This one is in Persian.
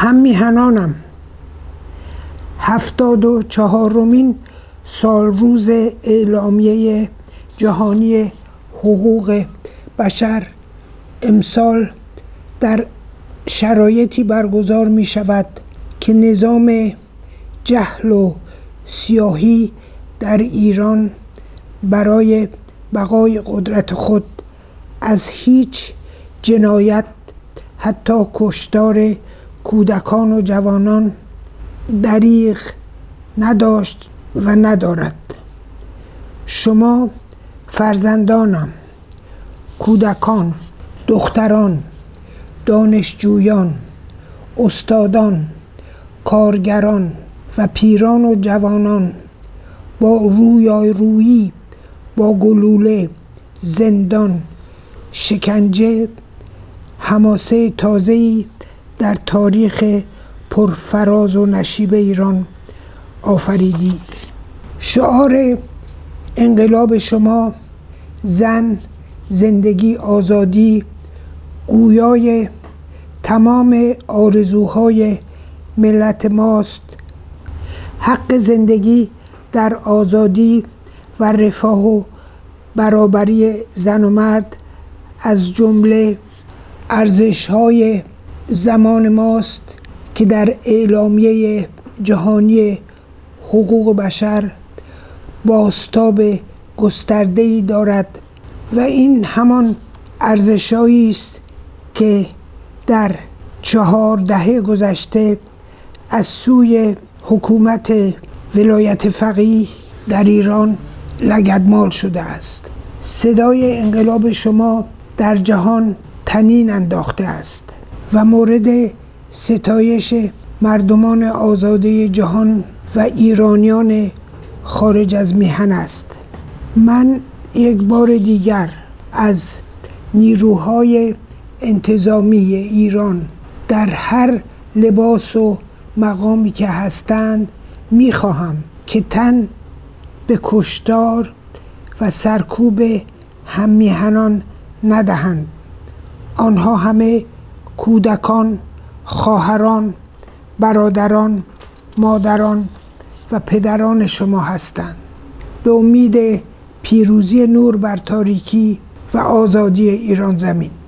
هممیهنانم، 74مین سالروز اعلامیه جهانی حقوق بشر امسال در شرایطی برگزار می شود که نظام جهل و سیاهی در ایران برای بقای قدرت خود از هیچ جنایت، حتی کشتار کودکان و جوانان، دریغ نداشت و ندارد. شما فرزندانم، کودکان، دختران، دانشجویان، استادان، کارگران و پیران و جوانان با رویارویی با گلوله، زندان، شکنجه، حماسه تازه‌ای در تاریخ پرفراز و نشیب ایران آفریدید. شعار انقلاب شما زن، زندگی، آزادی گویای تمام آرزوهای ملت ماست. حق زندگی در آزادی و رفاه و برابری زن و مرد از جمله ارزش‌های زمان ماست که در اعلامیه جهانی حقوق بشر بازتاب گسترده‌ای دارد و این همان ارزش‌هایی است که در 4 دهه گذشته از سوی حکومت ولایت فقیه در ایران لگدمال شده است. صدای انقلاب شما در جهان طنین انداخته است و مورد ستایش مردمان آزاده جهان و ایرانیان خارج از میهن است. من یک بار دیگر از نیروهای انتظامی ایران در هر لباس و مقامی که هستند میخواهم که تن به کشتار و سرکوب هممیهنان ندهند. آنها همه کودکان، خواهران، برادران، مادران و پدران شما هستند. به امید پیروزی نور بر تاریکی و آزادی ایران زمین.